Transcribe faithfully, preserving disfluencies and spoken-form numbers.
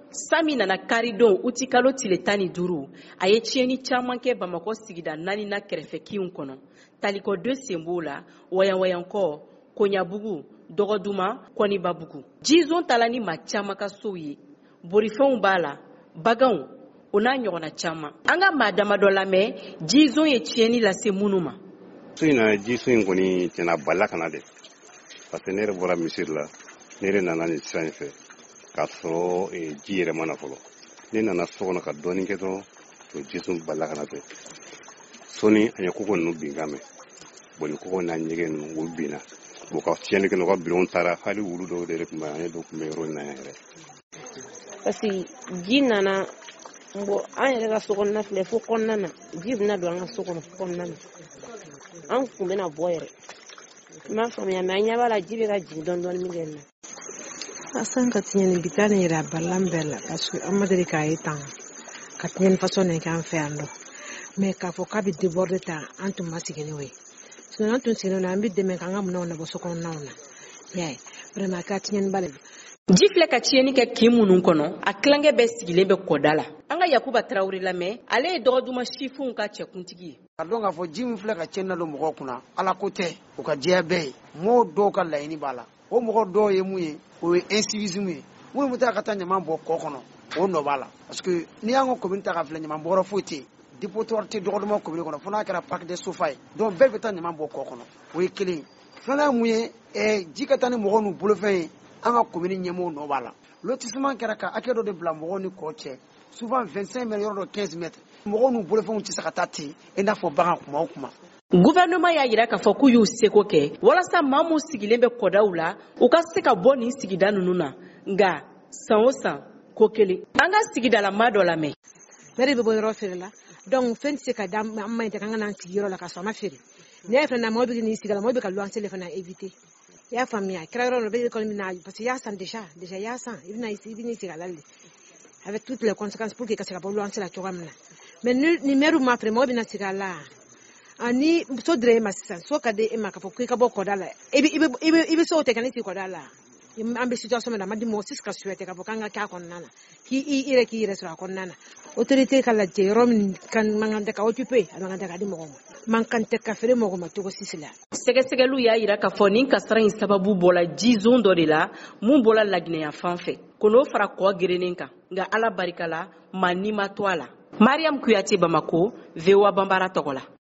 Sami nana karidon uti kalo tile tan ni duuru a ye tiɲɛni caman kɛ Bamakɔ sigida naani na kɛrɛfɛkinw kɔnɔ. Taliko deux sen b'o la, Wayanwayankɔ, Konyabugu, Dɔgɔduma, Kɔnibabugu. Jizon tala ni maa caman ka sow ye. Borifɛnw b'a la, baganw, o n'a ɲɔgɔnna caman. An ka maa dama dɔ lamɛn, Jizon ye tiɲɛni lase minnu ma. So in na Jizon in kɔni tɛna bala kana dɛ. Parce que ne yɛrɛ bɔra misiri la, ne yɛrɛ nana nin sira in fɛ. K'a sɔrɔ ji yɛrɛ mana fɔlɔ. Ne nana so kɔnɔ ka dɔɔnin kɛ dɔrɔn o Jizon bala kana tɛ. Sɔni an ye koko ninnu bin ka mɛn. Bon ni koko n'a ɲɛgɛn ninnu olu binna. Bon ka tiɲɛni kɛ n'u ka bulon taara hali wulu dɔw de tun bɛ an ye dɔw tun bɛ yɔrɔ in na yɛrɛ. Parce que ji nana bon an yɛrɛ ka so kɔnɔna filɛ fo kɔnɔna na ji bɛna don an ka so kɔnɔ kɔnɔna na. An kun bɛna bɔ yɛrɛ. I m'a faamuya mais an ɲɛ b'a la ji bɛ ka jigin dɔɔnin dɔɔnin min kɛ nin na. Asan ka tiɲɛni bi taa ni yɛrɛ a balan bɛɛ la parce que an ma deli k'a ye tan ka tiɲɛni façon nin kɛ an fɛ yan nɔ mais k'a fɔ k'a bɛ déborder ta an tun ma sigi n'o ye sinon an tun sigilen don an bɛ dɛmɛ k'an ka minɛnw labɔ so kɔnɔnaw na y'a ye vraiment k'a tiɲɛni ba de don. Ji filɛ ka tiɲɛni kɛ kin minnu kɔnɔ a tilankɛ bɛɛ sigilen bɛ kɔda la. An ka Yakuba Tarawele lamɛn ale ye Dɔgɔduma sifinw ka cɛkuntigi ye. Ka dɔn k'a fɔ ji min filɛ ka tiɲɛni don mɔgɔw kunna ala ko tɛ o ka diya bɛɛ ye mɔgɔw dɔw ka laɲini b'a la o mɔgɔ dɔw ye mun ye o ye incivisme ye minnu bɛ taa ka taa ɲaman bɔ kɔ kɔnɔ o nɔ b'a la parce que n'i y'an ka commune ta ka filɛ ɲaman bɔyɔrɔ foyi tɛ yen dépotoir tɛ Dɔgɔduma commune kɔnɔ fo n'a kɛra parc des Sofa ye donc bɛɛ bɛ taa ɲaman bɔ kɔ kɔnɔ o ye kelen ye filanan mun ye ji ka taa ni mɔgɔw n'u bolofɛn ye an ka commune ɲɛmɔgɔw nɔ b'a la lotissement kɛra ka hakɛ dɔ de bila mɔgɔw ni kɔ cɛ souvent vingt-cinq mètres yɔrɔ dɔ quinze mètres mɔgɔw n'u bolofɛnw tɛ se ka taa ten i n'a fɔ bagan kuma o kuma. Gouvernement y'a jira k'a fɔ k'u y'u seko kɛ walasa maa minnu sigilen bɛ kɔdaw la u ka se ka bɔ nin sigida ninnu na nka san o san ko kelen. An ka sigidala maa dɔ lamɛn. Bɛɛ de bɛ bɔ yɔrɔ feere la donc fɛn tɛ se ka da an ma ɲi tɛ k'an ka n'an sigi yɔrɔ la ka sɔrɔ an ma feere n'i y'a fɛ na mɔgɔw bɛ n'i sigi la mɔgɔw bɛ ka luwanse de fana éviter i y'a faamuya kɛra yɔrɔ dɔ bɛ kɔni bɛna parce que i y'a san déjà déjà i y'a san i bɛna i bɛ sigi a la de avec toutes les conséquences pour que ka se ka bɔ luwanse la cogoya min na mais ni maire ma fɛ mɔgɔw bɛna sigi a la. Ani so dire e ma sisan so ka di e ma k'a fɔ k'i ka bɔ kɔda la i bɛ se o tɛ ka ne sigi kɔda la an bɛ situation min na a ma di mɔgɔ si ka souhaiter k'a fɔ k'an ka k'a kɔnɔna na k'i yɛrɛ k'i yɛrɛ sɔrɔ a kɔnɔna na autorité ka lajɛ yɔrɔ min kan man kan tɛ ka occuper a man kan tɛ ka di mɔgɔ ma man kan tɛ ka feere mɔgɔ ma cogo si la. Sɛgɛsɛgɛliw y'a jira k'a fɔ nin kasara in sababu bɔla Jizon dɔ de la mun bɔla Laginɛ fan fɛ ko n'o fara kɔ gerennen kan nka Ala barika la maa ni ma to a la. Mariam Kuyate Bamako, V O A Bambara tɔgɔ la.